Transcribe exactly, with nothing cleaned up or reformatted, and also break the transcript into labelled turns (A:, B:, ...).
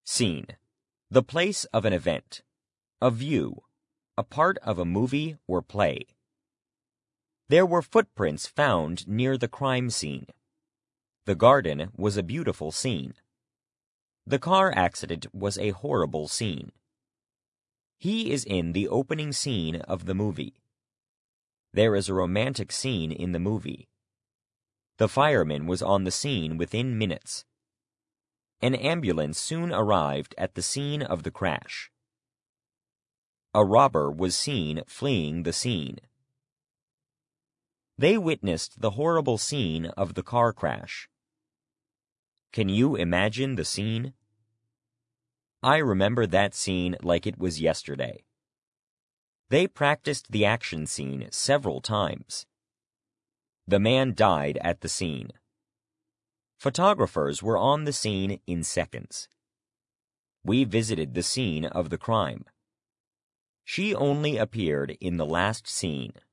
A: Scene: the place of an event. A view. A part of a movie or play. There were footprints found near the crime scene. The garden was a beautiful scene. The car accident was a horrible scene. He is in the opening scene of the movie. There is a romantic scene in the movie. The fireman was on the scene within minutes. An ambulance soon arrived at the scene of the crash. A robber was seen fleeing the scene. They witnessed the horrible scene of the car crash. Can you imagine the scene? I remember that scene like it was yesterday. They practiced the action scene several times. The man died at the scene. Photographers were on the scene in seconds. We visited the scene of the crime. She only appeared in the last scene.